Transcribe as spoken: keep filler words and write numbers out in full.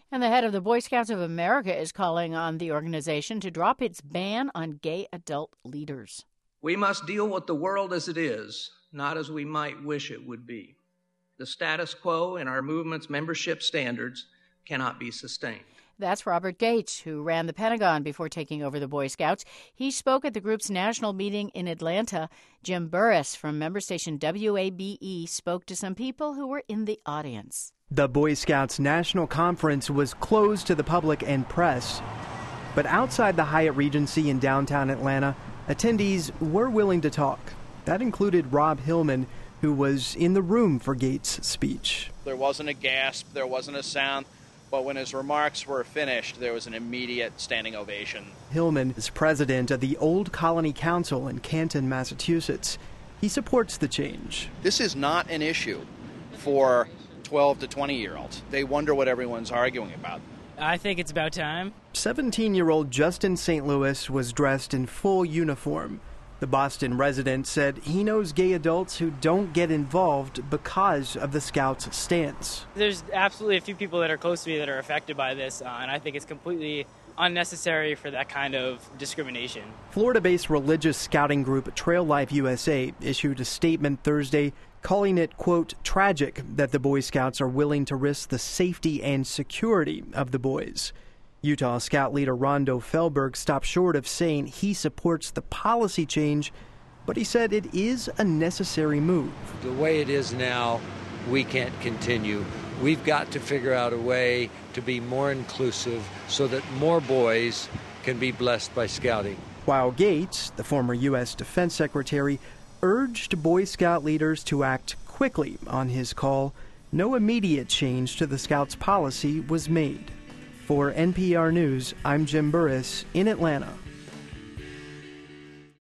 And the head of the Boy Scouts of America is calling on the organization to drop its ban on gay adult leaders. We must deal with the world as it is, not as we might wish it would be. The status quo in our movement's membership standards cannot be sustained. That's Robert Gates, who ran the Pentagon before taking over the Boy Scouts. He spoke at the group's national meeting in Atlanta. Jim Burris from member station W A B E spoke to some people who were in the audience. The Boy Scouts National Conference was closed to the public and press. But outside the Hyatt Regency in downtown Atlanta, attendees were willing to talk. That included Rob Hillman, who was in the room for Gates' speech. There wasn't a gasp, there wasn't a sound. But when his remarks were finished, there was an immediate standing ovation. Hillman is president of the Old Colony Council in Canton, Massachusetts. He supports the change. This is not an issue for twelve to twenty-year-olds. They wonder what everyone's arguing about. I think it's about time. seventeen-year-old Justin Saint Louis was dressed in full uniform. The Boston resident said he knows gay adults who don't get involved because of the Scouts' stance. There's absolutely a few people that are close to me that are affected by this, uh, and I think it's completely unnecessary for that kind of discrimination. Florida-based religious scouting group Trail Life U S A issued a statement Thursday calling it, quote, tragic that the Boy Scouts are willing to risk the safety and security of the boys. Utah Scout leader Rondo Felberg stopped short of saying he supports the policy change, but he said it is a necessary move. The way it is now, we can't continue. We've got to figure out a way to be more inclusive so that more boys can be blessed by scouting. While Gates, the former U S Defense Secretary, urged Boy Scout leaders to act quickly on his call, no immediate change to the Scouts' policy was made. For N P R News, I'm Jim Burris in Atlanta.